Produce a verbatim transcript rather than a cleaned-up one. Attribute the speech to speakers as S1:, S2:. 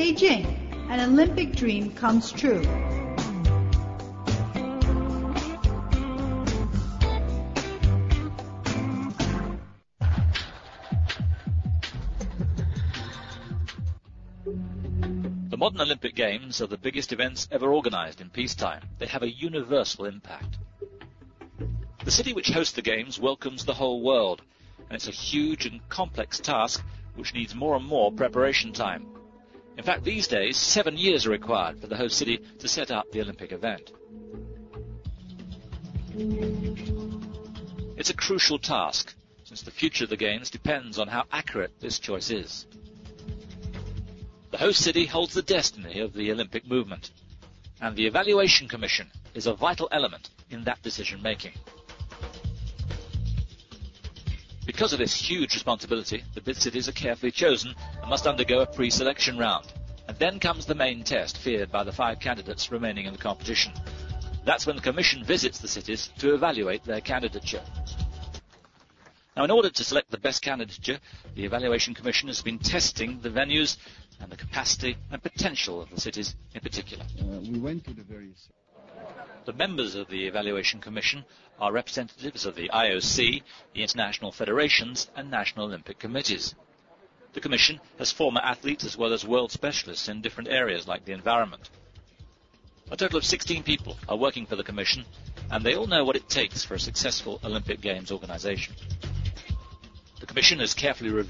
S1: Beijing, an Olympic dream comes true.
S2: The modern Olympic Games are the biggest events ever organized in peacetime. They have a universal impact. The city which hosts the Games welcomes the whole world, and it's a huge and complex task which needs more and more preparation time. In fact, these days, seven years are required for the host city to set up the Olympic event. It's a crucial task, since the future of the Games depends on how accurate this choice is. The host city holds the destiny of the Olympic movement, and the Evaluation Commission is a vital element in that decision-making. Because of this huge responsibility, the bid cities are carefully chosen and must undergo a pre-selection round. And then comes the main test, feared by the five candidates remaining in the competition. That's when the Commission visits the cities to evaluate their candidature. Now, in order to select the best candidature, the Evaluation Commission has been testing the venues and the capacity and potential of the cities in particular.
S3: Uh, we went to the various...
S2: The members of the Evaluation Commission are representatives of the I O C, the international federations, and national Olympic committees. The Commission has former athletes as well as world specialists in different areas like the environment. A total of sixteen people are working for the Commission, and they all know what it takes for a successful Olympic Games organization. The Commission has carefully reviewed